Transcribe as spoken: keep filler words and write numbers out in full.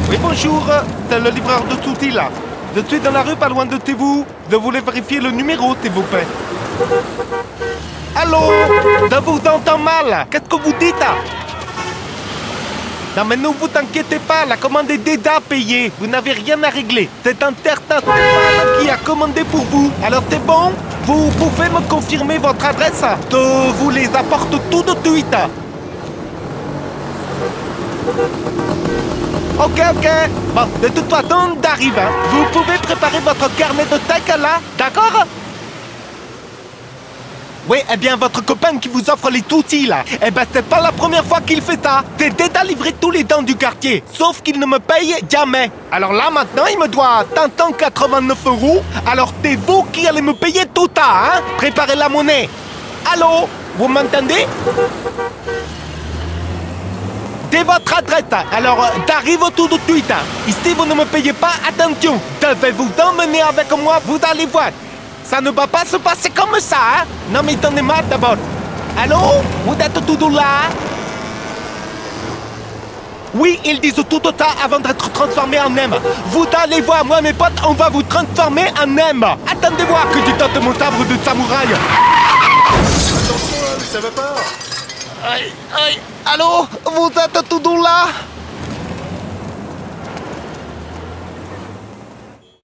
Oui, bonjour, c'est le livreur de Touti là. Je suis dans la rue pas loin de vous. Je voulais vérifier le numéro, s'il vous plaît. Allô? Je vous entends mal. Qu'est-ce que vous dites? Non mais ne vous inquiétez pas, la commande est déjà payée. Vous n'avez rien à régler. C'est un certain Stéphane qui a commandé pour vous. Alors c'est bon? Vous pouvez me confirmer votre adresse? Je vous les apporte tout de suite. Ok, ok. Bon, de toute façon, j'arrive. Hein. Vous pouvez préparer votre carnet de steak là, d'accord? Oui, eh bien, votre copain qui vous offre les toutis là, eh ben, c'est pas la première fois qu'il fait ça. C'est déjà livré tous les dents du quartier, sauf qu'il ne me paye jamais. Alors là, maintenant, il me doit cinq cent quatre-vingt-neuf euros. Alors, c'est vous qui allez me payer tout ça, hein? Préparez la monnaie. Allô? Vous m'entendez? C'est votre adresse, alors j'arrive tout de suite. Et si vous ne me payez pas, attention, je vais vous emmener avec moi, vous allez voir. Ça ne va pas se passer comme ça, hein? Non mais donnez-moi d'abord. Allô? Vous êtes toujours là? Oui, ils disent tout ça avant d'être transformés en M. Vous allez voir, moi mes potes, on va vous transformer en M. Attendez voir que je tente mon sabre de samouraï. Attention, ça va pas. Aïe, aïe, allô? Vous êtes toujours là?